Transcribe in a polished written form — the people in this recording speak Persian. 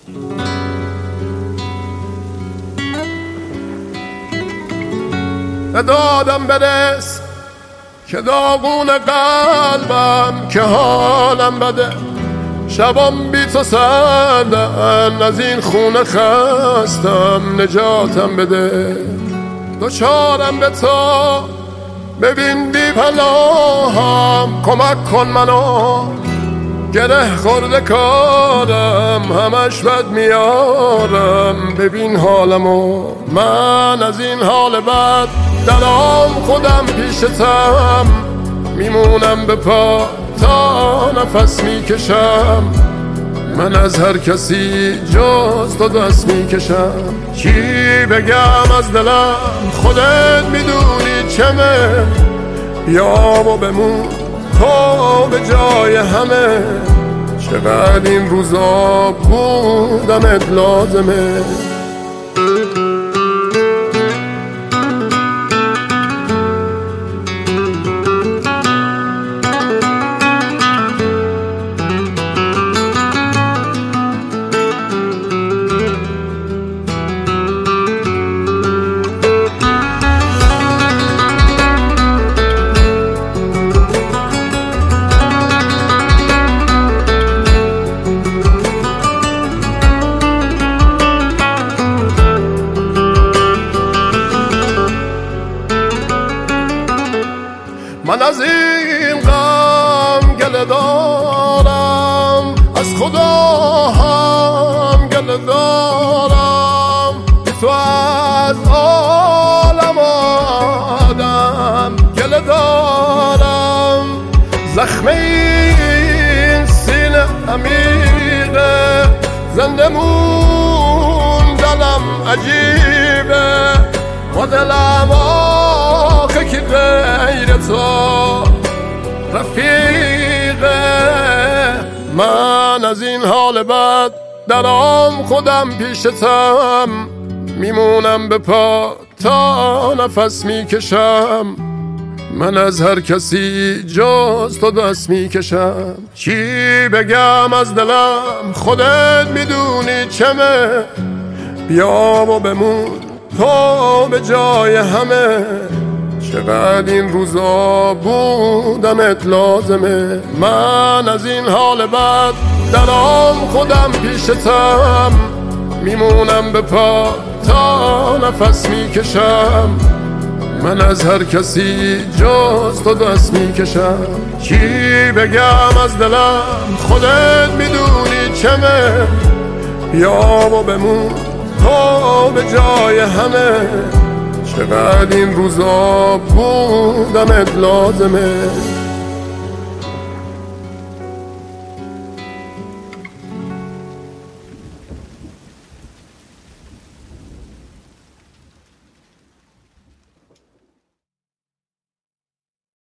ندادم برس که داغون قلبم، که حالم بده شبام بی تو سردن، از این خونه خستم نجاتم بده. دوچارم به تو ببین بی پناهم، کمک کن منو گره خورده کارم، همش بد میارم ببین حالمو. من از این حال بد دلام خودم پیشتم، میمونم به پا تا نفس میکشم. من از هر کسی جز تو دست میکشم. چی بگم از دلم خودت میدونی چمه، بیا و بمون تو به جای همه. چقدر این روزا بودنت لازمه. من از این غم گله دارم، از خدا هم گله دارم، تو از عالم آدم گله دارم. زخم این سینه عمیقه، زنده موندنم عجیبه، و دلم آخه که غیر تو رفیقه. من از این حال بد دلام خودم پیشتم، میمونم به پا تا نفس میکشم. من از هر کسی جز تو دست میکشم. چی بگم از دلم خودت میدونی چمه، بیا و بمون تو به جای همه. چقدر این روزا بودنت لازمه. من از این حال بد دلام خودم پیشتم، میمونم به پا تا نفس میکشم. من از هر کسی جز تو دست میکشم. چی بگم از دلم خودت میدونی چمه، بیا و بمون تو به جای همه. چقدر این روزا بودنت لازمه.